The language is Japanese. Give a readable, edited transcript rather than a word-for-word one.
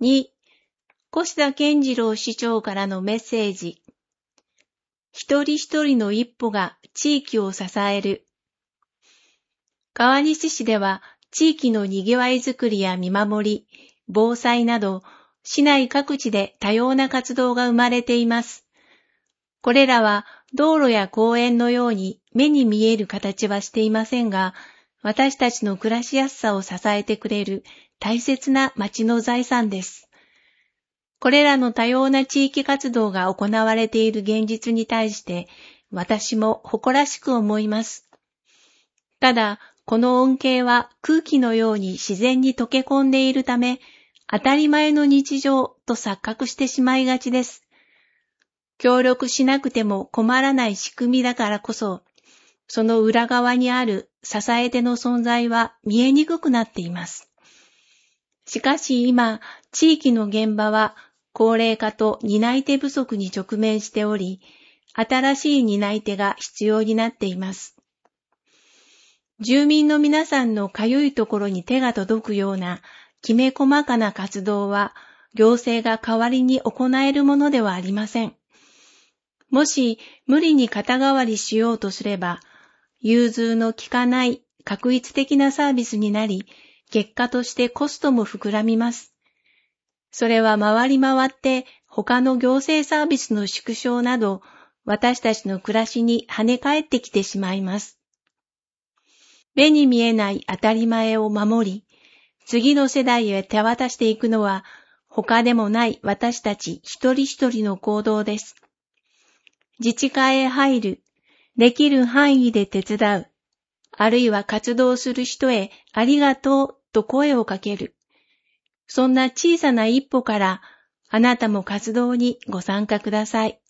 2、越田健次郎市長からのメッセージ。一人一人の一歩が地域を支える。川西市では地域のにぎわいづくりや見守り、防災など、市内各地で多様な活動が生まれています。これらは道路や公園のように目に見える形はしていませんが、私たちの暮らしやすさを支えてくれる大切な町の財産です。これらの多様な地域活動が行われている現実に対して、私も誇らしく思います。ただ、この恩恵は空気のように自然に溶け込んでいるため、当たり前の日常と錯覚してしまいがちです。協力しなくても困らない仕組みだからこそ、その裏側にある支え手の存在は見えにくくなっています。しかし今、地域の現場は高齢化と担い手不足に直面しており、新しい担い手が必要になっています。住民の皆さんのかゆいところに手が届くようなきめ細かな活動は行政が代わりに行えるものではありません。もし無理に肩代わりしようとすれば、融通の利かない画一的なサービスになり、結果としてコストも膨らみます。それは回り回って他の行政サービスの縮小など、私たちの暮らしに跳ね返ってきてしまいます。目に見えない当たり前を守り、次の世代へ手渡していくのは、他でもない私たち一人一人の行動です。自治会へ入る、できる範囲で手伝う、あるいは活動する人へありがとうと声をかける。そんな小さな一歩から、あなたも活動にご参加ください。